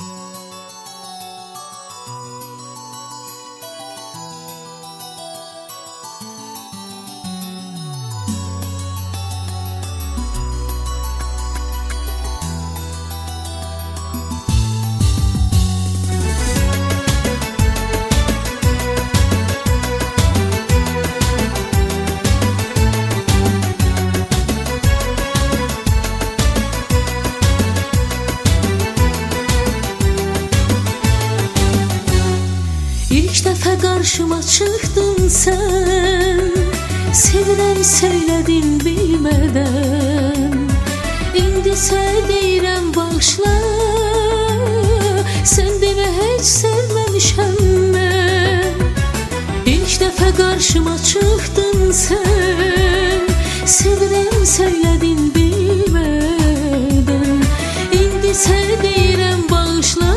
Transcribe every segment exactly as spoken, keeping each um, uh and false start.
İlk defa karşıma çıktın sen, sevirem söyledin bilmeden. İndi sevdirem bağışla, sen deme hiç sevmemişem ben. İlk defa karşıma çıktın sen, sevirem söyledin bilmeden. İndi sevdirem bağışla,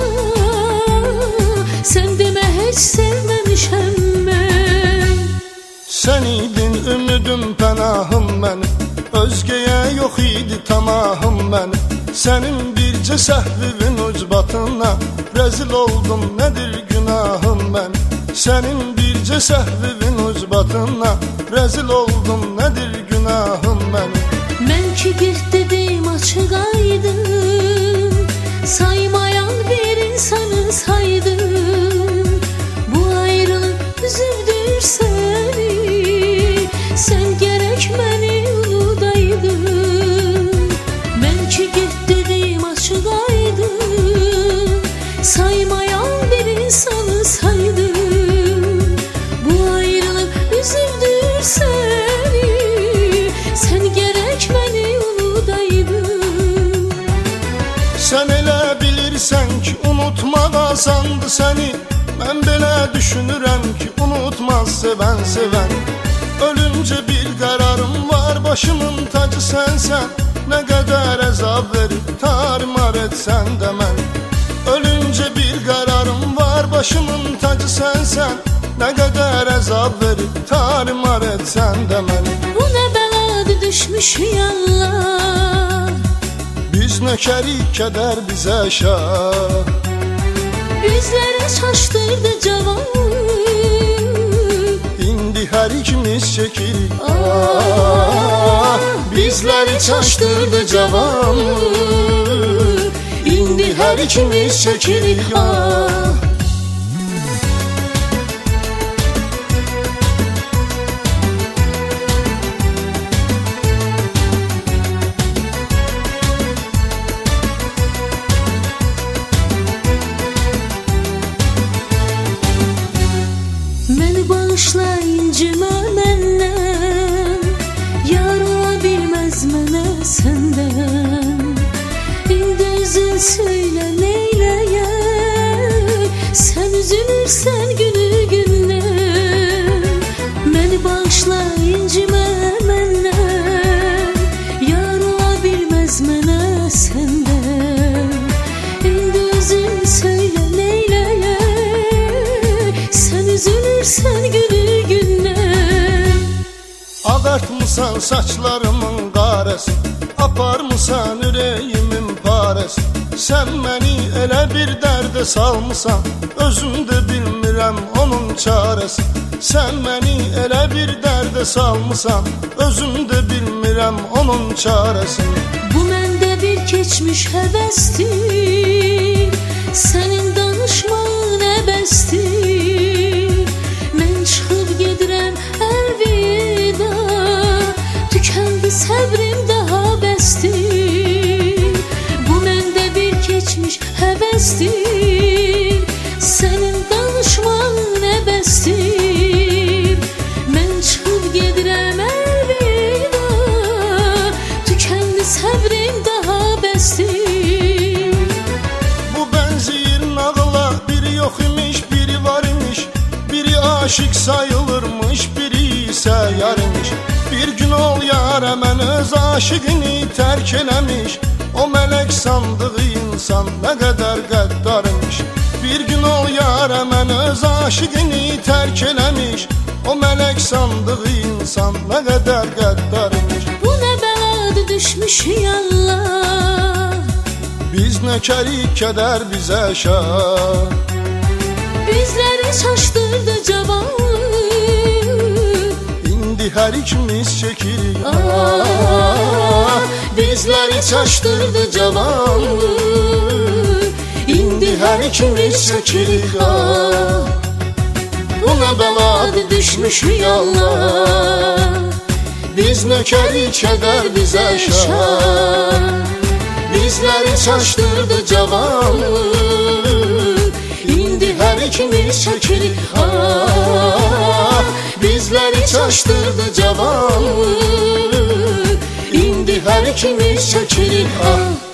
sen deme hiç sevmemişem ben. Sen idin ümidim pənahım mənim, özgəyə yox idi tamahım mənim. Sənin bircə səhvivin ucbatına rəzil oldum, nədir günahım mənim. Sənin bircə səhvivin ucbatına rəzil oldum, nədir günahım mənim. Mən ki bir dedim açıq aydın, saymayan bir insanı saydım. Bu ayrılık üzüldür seni, sen gerek beni unudaydın. Ben ki git dedim açıq aydın, saymayan bir insanı saydım. Bu ayrılık üzüldür seni, sen gerek beni unudaydın. Sen elə bilirsən ki unutmaq asandı səni, mən belə düşünürəm ki unutmaz sevən sevən. Ölünce bir kararım var, başımın tacı sensen. Ne kadar əzab verip tarimar etsen de mən. Ölünce bir kararım var, başımın tacı sensen. Ne kadar əzab verip tarimar etsen de mən. Bu ne beladı düşmüş yallah, Biz nökerik keder bize şah. Bizlere çaştırdı cavan, Her ikimiz çekirik ah, bizleri çaştırdı cavan. İndi her ikimiz çekirik ah. Məni bağışla incimə məndən, yar ola bilməz mənə səndən. İndi üzün söylə neyləyək, sən üzülürsən günü gündən. Məni bağışla incimə məndən, yar ola bilməz mənə səndən. İndi üzün söylə neyləyək, sən üzülürsən günü gündən. Ağartmısan saçlarımın qarəsi, aparmısan ürəyimin parəsi. Sən məni elə bir dərdə salmısan, özüm də bilmirəm onun çarəsi. Sən məni elə bir dərdə salmısan, özüm də bilmirəm onun çarəsi. Bu məndə bir keçmiş həvəsdir, sənin danışmağın əbəsdir. Mən çıxıb gedirəm əlvida, tükəndi səbrim daha bəsdir. Bu məndə bir keçmiş həvəsdir, sənin danışmağın əbəsdir. Mən çıxıb gedirəm əlvida, tükəndi səbrim daha bəsdir. Bu bənzir nağıla biri yox imiş, biri var imiş. Biri aşık sayılırmış, biri ise yar imiş. Bir gün ol yara mən öz aşıqini tərk eləmiş. O mələk sandığı insan nə qədər qəddar imiş. Bir gün ol yara mən öz aşıqini tərk eləmiş. O mələk sandığı insan nə qədər qəddar imiş. Bu nə bəladı düşmüş yallah, Biz nökərik, kədər bizə şah. Bizləri çaşdırdı cavanlıq, İndi hər ikimiz çəkirik ah, bizləri çaşdırdı cavanlıq, İndi hər ikimiz çəkirik ah. Buna bəladır düşmüşük Allah, biz nökərik, kədər bizə şah. Bizləri çaşdırdı cavanlıq, İndi hər ikimiz çəkirik ah. Bizləri çaşdırdı cavanlıq, İndi hər ikimiz çəkirik ah.